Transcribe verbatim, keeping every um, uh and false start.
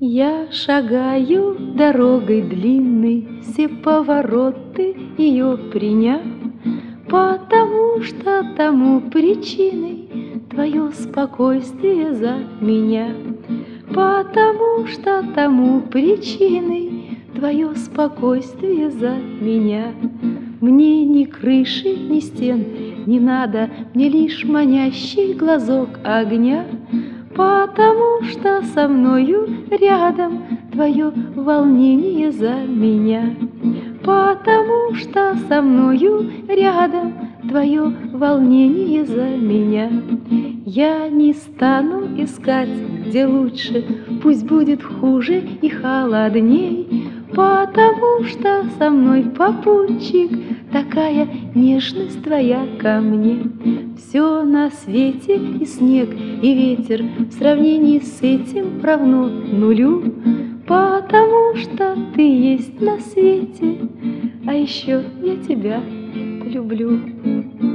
Я шагаю дорогой длинной, все повороты ее приняв, потому что тому причиной твое спокойствие за меня, потому что тому причиной твое спокойствие за меня. Мне ни крыши, ни стен не надо, мне лишь манящий глазок огня, потому что со мною рядом твое волнение за меня, потому что со мною рядом твое волнение за меня. Я не стану искать, где лучше, пусть будет хуже и холодней, потому что со мной, попутчик, такая нежность твоя ко мне. Все на свете и снег, и ветер в сравнении с этим равно нулю, потому что ты есть на свете, а еще я тебя люблю.